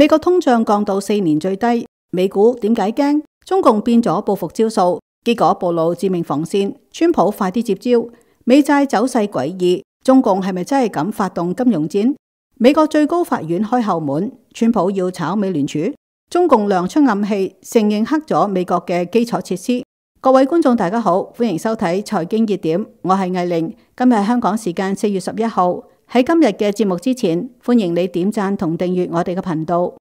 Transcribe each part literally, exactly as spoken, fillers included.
美國通脹降到四年最低，美股點解驚？中共變咗報復招數，結果暴露致命防線。川普快啲接招，美債走勢詭異，中共係咪真係咁發動金融戰？美國最高法院開後門，川普要炒美聯儲，中共亮出暗器，承認黑咗美國嘅基礎設施。各位觀眾大家好，歡迎收睇財經熱點，我係藝玲。今日係香港時間四月十一號。喺今日嘅節目之前，歡迎你點讚同訂閱我哋嘅頻道。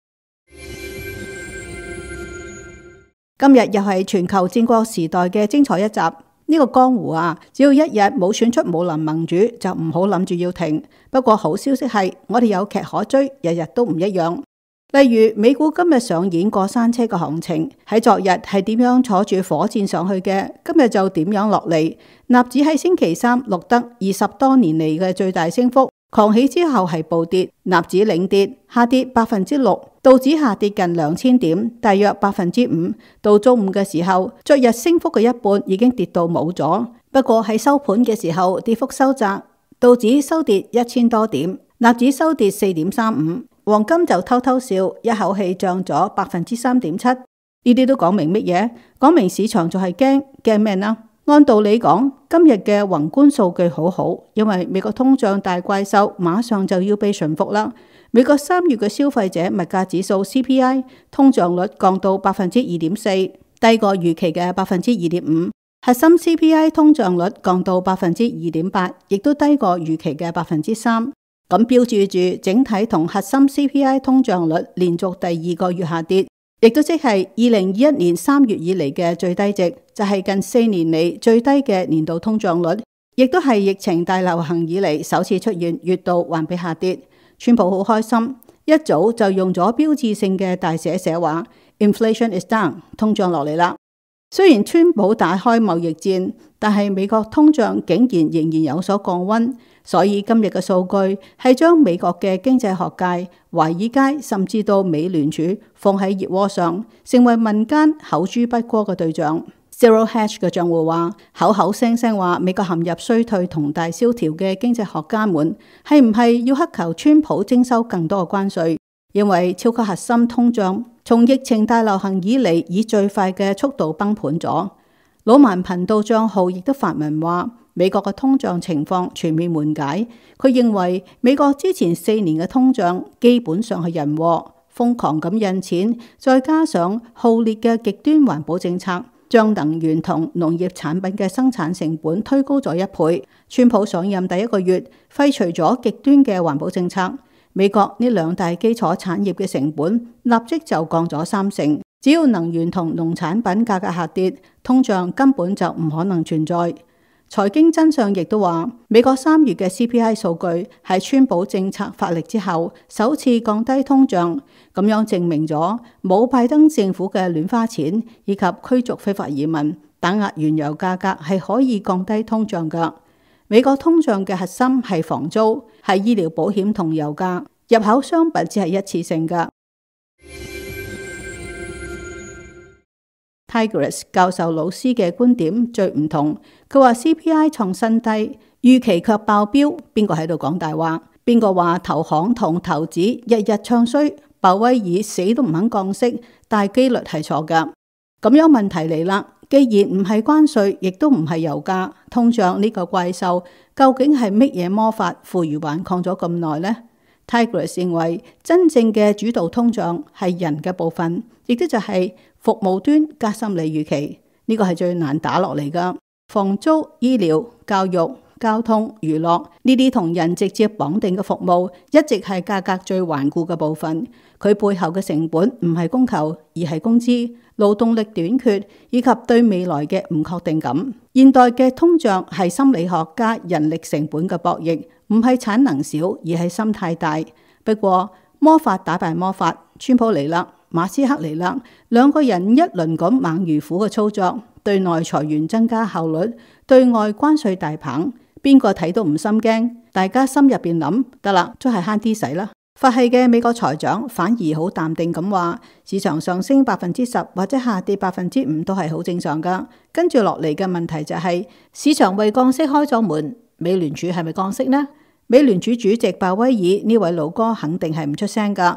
今日又係全球戰國時代嘅精彩一集。呢個江湖啊，只要一日冇選出武林盟主，就唔好諗住要停。不過好消息係，我哋有劇可追，日日都唔一樣。例如美股今日上演過山車嘅行情，喺昨日係點樣坐住火箭上去嘅，今日就點樣落嚟。納指喺星期三錄得二十多年嚟嘅最大升幅。狂起之後係暴跌，納指領跌，下跌百分之六，道指下跌近兩千點，大約百分之五。到中午嘅時候，昨日升幅嘅一半已經跌到冇咗。不過喺收盤嘅時候，跌幅收窄，道指收跌一千多點，納指收跌四點三五，黃金就偷偷笑，一口氣漲咗百分之三點七。呢啲都講明乜嘢？講明市場就係驚，驚咩呢？按道理講，今日嘅宏觀數據好好，因為美國通脹大怪獸馬上就要被馴服啦。美國三月嘅消費者物價指數 C P I 通脹率降到百分之二點四，低過預期嘅百分之二點五。核心 C P I 通脹率降到百分之二點八，亦都低過預期嘅百分之三。咁標注住整體同核心 C P I 通脹率連續第二個月下跌。亦都即係二零二一年三月以嚟嘅最低值，就係近四年嚟最低嘅年度通脹率，亦都係疫情大流行以嚟首次出現月度環比下跌。川普好開心，一早就用咗標誌性嘅大寫寫話 Inflation is down， 通脹落嚟啦。雖然川普打開貿易戰，但係美國通脹竟然仍然有所降溫。所以今日嘅數據係將美國嘅經濟學界、華爾街甚至到美聯儲放喺熱鍋上，成為民間口誅筆伐嘅對象。Zero Hedge 嘅賬戶話，口口聲聲話美國陷入衰退同大蕭條嘅經濟學家們，係唔係要乞求川普徵收更多嘅關稅？因為超級核心通脹從疫情大流行以嚟，以最快嘅速度崩盤咗。老萬頻道賬號亦都發文話，美國嘅通脹情況全面緩解。佢認為美國之前四年嘅通脹基本上係人禍，瘋狂咁印錢，再加上浩烈嘅極端環保政策，將能源同農業產品嘅生產成本推高咗一倍。川普上任第一個月，廢除咗極端嘅環保政策，美國呢兩大基礎產業嘅成本立即就降咗三成。只要能源同農產品價格下跌，通脹根本就唔可能存在。財經真相亦都話，美國三月嘅 C P I 數據係川普政策發力之後首次降低通脹，咁樣證明咗冇拜登政府嘅亂花錢以及驅逐非法移民、打壓原油價格係可以降低通脹㗎。美國通脹嘅核心係房租、係醫療保險同油價，入口商品只係一次性㗎。Tigris 教授老師嘅觀點最唔同，佢話 C P I 創新低，預期卻爆標，邊個喺度講大話？邊個話投行同投資日日唱衰，鮑威爾死都唔肯降息，大機率係錯噶。咁樣問題嚟啦，既然唔係關稅，亦都唔係油價，通脹呢個怪獸究竟係乜嘢魔法負隅頑抗咗咁耐呢？Tigris 認為真正嘅主導通脹係人嘅部分，亦都就係服務端加心理預期，呢個係最難打落嚟噶。房租、醫療、教育、交通、娛樂呢啲同人直接綁定嘅服務，一直係價格最頑固嘅部分。佢背後嘅成本唔係供求，而係工資、勞動力短缺以及對未來嘅唔確定感。現代嘅通脹係心理學加人力成本嘅博弈，唔係產能少，而係心態大。不過魔法打敗魔法，川普嚟啦，馬斯克嚟啦，兩個人一輪咁猛如虎嘅操作，對內裁員增加效率，對外關稅大棒，邊個睇都唔心驚。大家心入邊諗得啦，都係慳啲使啦。佛系嘅美國財長反而好淡定咁話，市場上升百分之十或者下跌百分之五都係好正常噶。跟住落嚟嘅問題就係、是、市場為降息開咗門，美聯儲係咪降息呢？美聯儲主席鮑威爾呢位老哥肯定係唔出聲噶。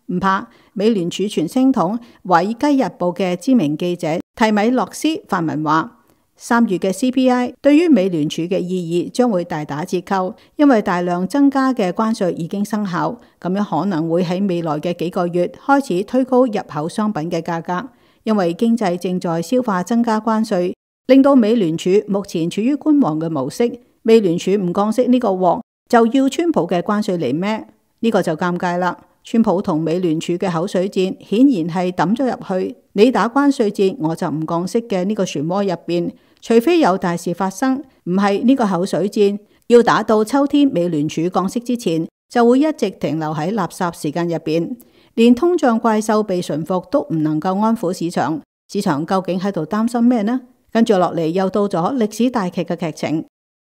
唔怕，美聯儲傳聲筒《華爾街日報》嘅知名記者提米洛斯發文話，三月嘅 C P I 對於美聯儲嘅意義將會大打折扣，因為大量增加嘅關稅已經生效，咁樣可能會喺未來嘅幾個月開始推高入口商品嘅價格，因為經濟正在消化增加關稅，令到美聯儲目前處於觀望嘅模式。美聯儲唔降息呢個鑊，就要川普嘅關稅嚟孭，呢個就尷尬啦。川普同美聯儲嘅口水戰，顯然係抌咗入去你打關稅戰，我就唔降息嘅呢個漩渦入邊。除非有大事發生，唔係呢個口水戰要打到秋天美聯儲降息之前，就會一直停留喺垃圾時間入邊。連通脹怪獸被馴服都唔能夠安撫市場，市場究竟喺度擔心咩呢？跟住落嚟又到咗歷史大劇嘅劇情。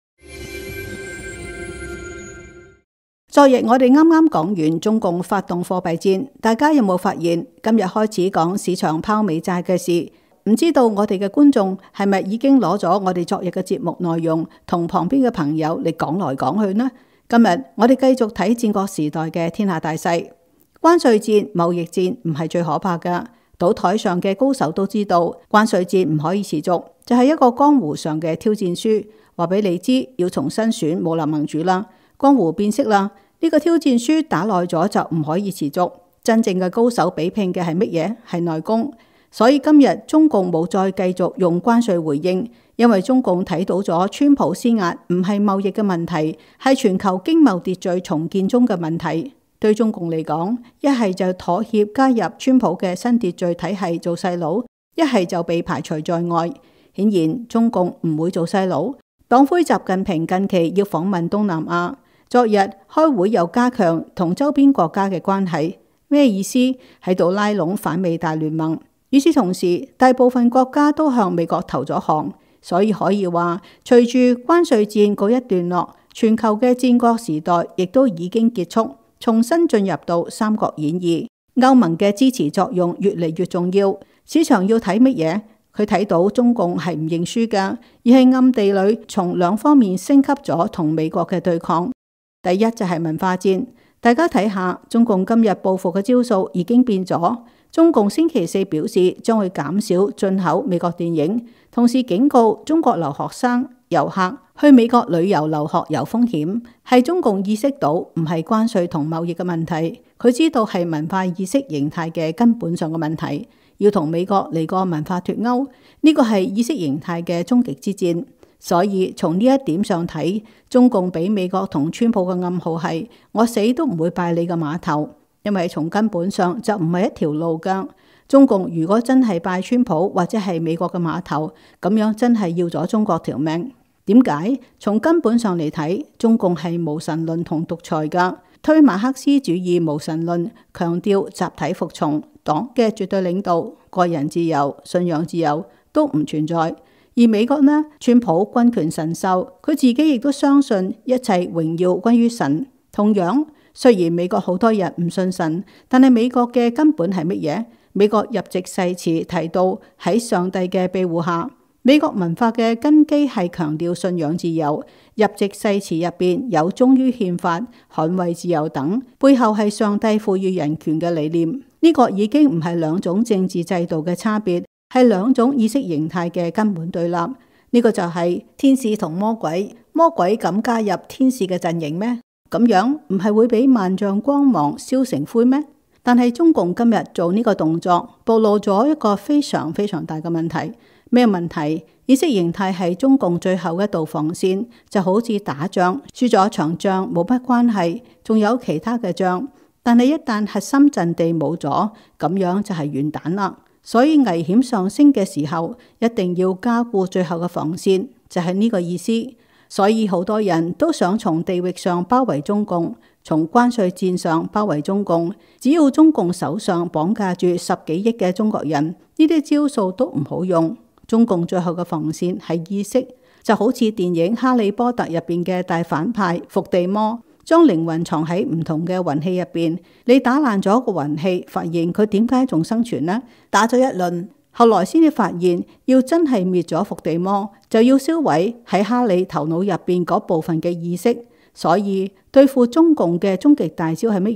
昨日我哋啱啱講完中共發動貨幣戰，大家有冇發現今日開始講市場拋美債嘅事？唔知道我哋嘅觀眾係咪已經攞咗我哋昨日嘅節目內容同旁邊嘅朋友嚟講來講去呢？今日我哋繼續睇戰國時代嘅天下大勢。關稅戰、貿易戰唔係最可怕㗎，賭台上嘅高手都知道關稅戰唔可以持續，就係一個江湖上嘅挑戰書，話俾你知要重新選武林盟主啦，江湖變色啦。呢個挑戰書打耐咗就唔可以持續，真正嘅高手比拼嘅係乜嘢？係內功。所以今日中共冇再繼續用關稅回應，因為中共睇到咗川普施壓唔係貿易嘅問題，係全球經貿秩序重建中嘅問題。對中共嚟講，一係就妥協加入川普嘅新秩序體系做細佬，一係就被排除在外。顯然中共唔會做細佬。黨魁習近平近期要訪問東南亞。昨日開會又加強同周邊國家嘅關係，咩意思？喺度拉攏反美大聯盟。與此同時，大部分國家都向美國投咗降，所以可以話，隨住關稅戰告一段落，全球嘅戰國時代亦都已經結束，重新進入到三國演義。歐盟嘅支持作用越嚟越重要，市場要睇乜嘢？佢睇到中共係唔認輸㗎，而係暗地裏從兩方面升級咗同美國嘅對抗。第一就係文化戰，大家睇下中共今日報復嘅招數已經變咗。中共星期四表示將會減少進口美國電影，同時警告中國留學生、遊客去美國旅遊留學有風險。係中共意識到唔係關稅同貿易嘅問題，佢知道係文化意識形態嘅根本上嘅問題，要同美國嚟個文化脫鈎，呢個係意識形態嘅終極之戰。所以從呢一點上睇，中共俾美國同川普嘅暗號係我死都唔會拜你嘅碼頭，因為從根本上就唔係一條路㗎。中共如果真係拜川普或者係美國嘅碼頭，咁樣真係要咗中國條命。點解？從根本上嚟睇，中共係無神論同獨裁㗎，推馬克思主義無神論，強調集體服從，黨嘅絕對領導，個人自由、信仰自由都唔存在。而美國呢，川普君權神授，佢自己亦都相信一切榮耀歸於神。同樣，雖然美國好多人唔信神，但係美國嘅根本係乜嘢？美國入籍誓詞提到喺上帝嘅庇護下，美國文化嘅根基係強調信仰自由。入籍誓詞入邊有忠於憲法、捍衛自由等，背後係上帝賦予人權嘅理念。呢個已經唔係兩種政治制度嘅差別，係兩種意識形態嘅根本對立。呢個就係天使同魔鬼，魔鬼敢加入天使嘅陣營咩？咁樣唔係會俾萬丈光芒燒成灰咩？但係中共今日做呢個動作，暴露咗一個非常非常大嘅問題。咩問題？意識形態係中共最後一道防線，就好似打仗，輸咗場仗冇乜關係，仲有其他嘅仗。但係一旦核心陣地冇咗，咁樣就係完蛋啦。所以危險上升嘅時候，一定要加固最後嘅防線，就係呢個意思。所以好多人都想從地域上包圍中共，從關稅戰上包圍中共。只要中共手上綁架住十幾億嘅中國人，呢啲招數都唔好用。中共最後嘅防線係意識，就好似電影《哈利波特》入邊嘅大反派伏地魔，將靈魂藏喺唔同嘅魂器入邊。你打爛咗個魂器，發現佢點解仲生存呢？打咗一輪，後來先至發現，要真係滅咗伏地魔，就要銷毀喺哈利頭腦入邊嗰部分嘅意識。所以對付中共嘅終極大招係乜嘢？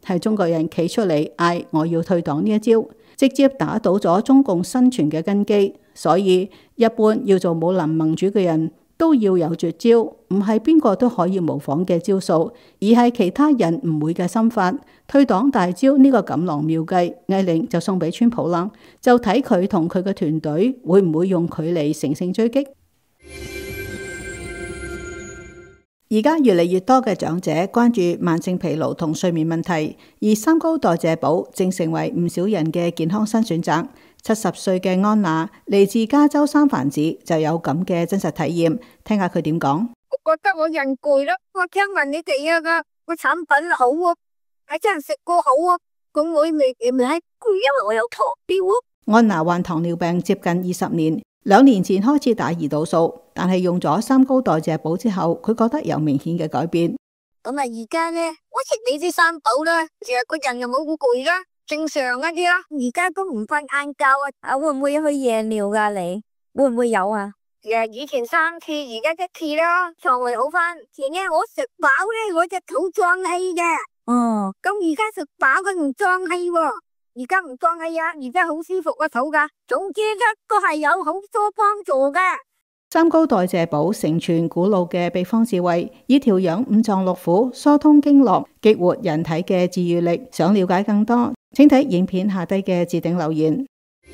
係中國人企出嚟嗌我要退黨呢一招，直接打倒咗中共生存嘅根基。所以一般要做武林盟主嘅人都要有絕招，唔係邊個都可以模仿嘅招數，而係其他人唔會嘅心法。退黨大招呢個錦囊妙計，魏玲就送俾川普啦，就睇佢同佢嘅團隊會唔會用佢嚟乘勝追擊。而家越嚟越多嘅長者關注慢性疲勞同睡眠問題，而三高代謝寶正成為唔少人嘅健康新選擇。七十歲嘅安娜嚟自加州三藩市，就有咁嘅真實體驗，聽下佢點講。 我覺得我人攰啦，我聽聞你哋啊個個產品好啊，係真係食過好啊，咁我未未係攰，因為我有糖尿啊。 安娜患糖尿病接近二十年，兩年前開始打胰島素，但係用咗三高代謝寶之後，佢覺得有明顯嘅改變。 咁啊，而家咧，我食你啲三寶啦，其實個人又冇好攰啦，正常一啲啦。而家都唔瞓晏覺啊，啊會唔會去夜尿噶？你會唔會有啊？誒，以前三次，而家一次啦，腸胃好翻。前日我食飽咧，我隻肚脹氣嘅。哦，咁而家食飽佢唔脹氣喎，而家唔脹氣啊，而家好舒服個肚噶。總之一個係有好多幫助嘅。 三高代謝寶承傳古老嘅秘方智慧，以調養五臟六腑、疏通經絡、激活人體嘅治癒力。想了解更多，請睇影片下低嘅置頂留言。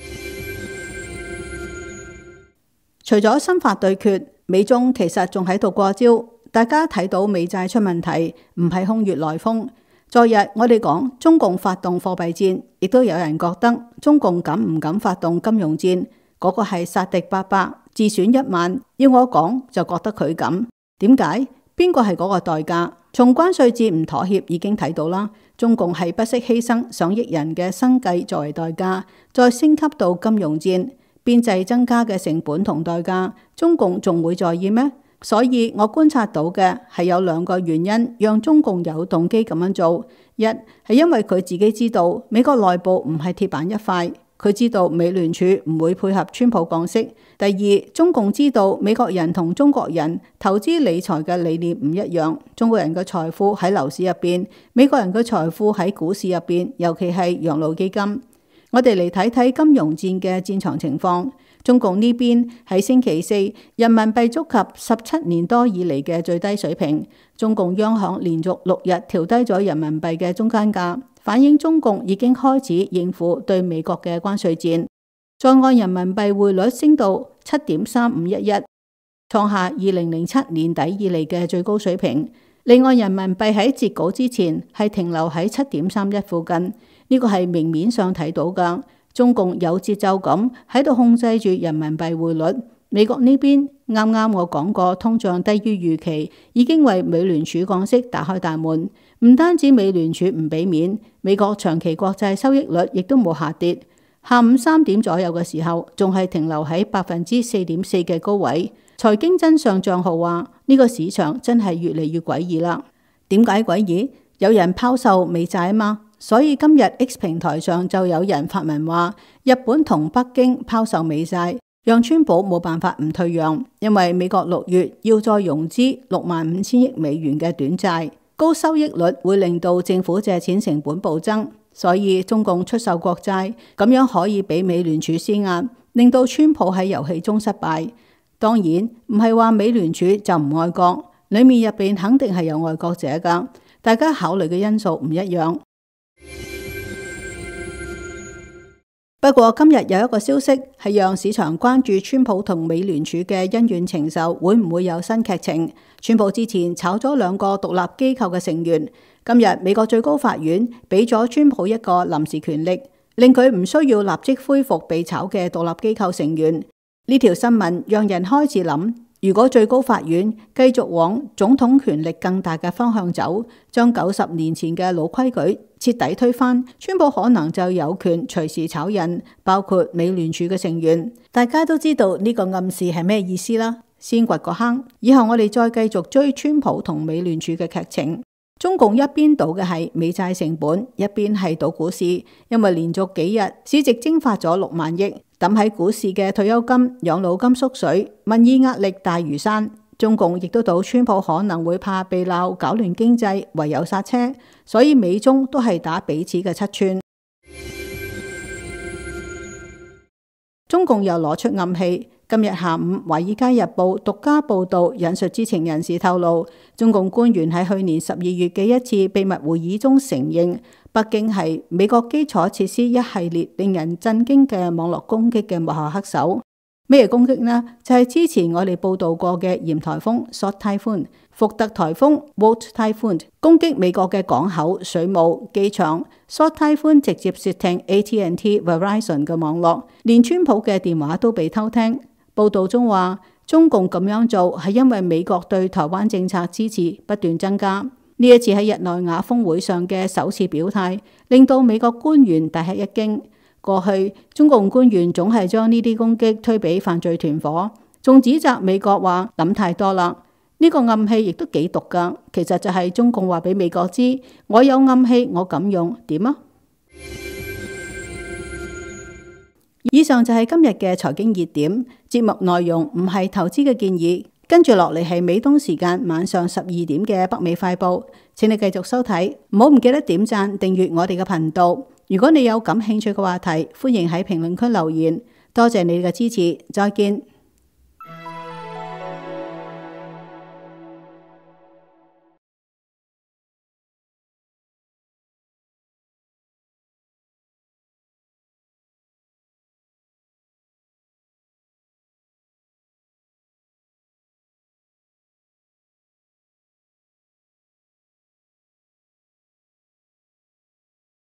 除咗心法對決，美中其實仲喺度過招。大家睇到美債出問題，唔係空穴來風。昨日我哋講中共發動貨幣戰，亦都有人覺得中共敢唔敢發動金融戰？嗰個係殺敵八百，自損一萬。要我講就覺得佢敢。點解？邊個係嗰個代價？從關稅戰唔妥協已經睇到啦。中共係不惜犧牲上億人嘅生計作為代價，再升級到金融戰。邊際增加嘅成本同代價，中共仲會在意咩？所以我觀察到嘅係有兩個原因，讓中共有動機咁樣做。一係因為佢自己知道美國內部唔係鐵板一塊，佢知道美聯儲唔會配合川普降息。第二，中共知道美國人同中國人投資理財嘅理念唔一樣，中國人嘅財富喺樓市入邊，美國人嘅財富喺股市入邊，尤其係養老基金。我哋嚟睇睇金融戰嘅戰場情況。中共呢邊喺星期四，人民幣觸及十七年多以嚟嘅最低水平。中共央行連續六日調低咗人民幣嘅中間價，反映中共已經開始應付對美國嘅關稅戰。在岸人民幣匯率升到七點三五一一，創下二零零七年底以嚟嘅最高水平。離岸人民幣喺截稿之前係停留喺七點三一附近。呢個係明面上睇到㗎，中共有節奏咁喺度控制住人民幣匯率。美國呢邊啱啱我講過，通脹低於預期，已經為美聯儲降息打開大門。唔單止美聯儲唔俾面，美國長期國債收益率亦都冇下跌。下午三點左右嘅時候，仲係停留喺百分之四點四嘅高位。財經真相賬號話呢個市場真係越嚟越詭異啦。點解詭異？有人拋售美債啊嘛。所以今日 X 平台上就有人發文話，日本同北京拋售美債，讓川普冇辦法唔退讓，因為美國六月要再融資六萬五千億美元嘅短債，高收益率會令到政府借錢成本暴增，所以中共出售國債，咁樣可以俾美聯儲施壓，令到川普喺遊戲中失敗。當然唔係話美聯儲就唔愛國，裏面入邊肯定係有愛國者噶，大家考慮嘅因素唔一樣。不過今日有一個消息係讓市場關注川普同美聯儲嘅恩怨情仇會唔會有新劇情。川普之前炒咗兩個獨立機構嘅成員，今日美國最高法院俾咗川普一個臨時權力，令佢唔需要立即恢復被炒嘅獨立機構成員。呢條新聞讓人開始諗，如果最高法院繼續往總統權力更大嘅方向走，將九十年前嘅老規矩徹底推翻，川普可能就有權隨時炒人，包括美聯儲嘅成員。大家都知道呢個暗示係咩意思啦。先掘個坑，以後我哋再繼續追川普同美聯儲嘅劇情。中共一邊賭嘅係美債成本，一邊係賭股市，因為連續幾日市值蒸發咗六萬億，抌喺股市嘅退休金、養老金縮水，民意壓力大如山。 中共亦都賭川普可能會怕被鬧搞亂經濟，唯有剎車，所以美中都係打彼此嘅七寸。中共又攞出暗器。今日下午，《華爾街日報》獨家報導，引述知情人士透露，中共官員喺去年十二月嘅一次秘密會議中承認，北京係美國基礎設施一系列令人震驚嘅網絡攻擊嘅幕後黑手。咩攻擊呢？就係、是、之前我哋報導過嘅鹽颱風 Swat Typhoon、福特颱風 Volt Typhoon 攻擊美國嘅港口、水務、機場。Swat Typhoon 直接竊聽 A T and T Verizon 嘅網絡，連川普嘅電話都被偷聽。報道中話，中共咁樣做係因為美國對台灣政策支持不斷增加。呢一次喺日內瓦峰會上嘅首次表態，令到美國官員大吃一驚。過去中共官員總係將呢啲攻擊推俾犯罪團伙，仲指責美國話諗太多啦。呢個暗器亦都幾毒㗎，其實就係中共話俾美國知，我有暗器，我敢用，點啊？以上就係今日嘅財經熱點，節目內容唔係投資嘅建議。跟住落嚟係美東時間晚上十二點嘅北美快報，請你繼續收睇，唔好唔記得點讚訂閱我哋嘅頻道。如果你有感興趣嘅話題，歡迎喺評論區留言。多謝你嘅支持，再見。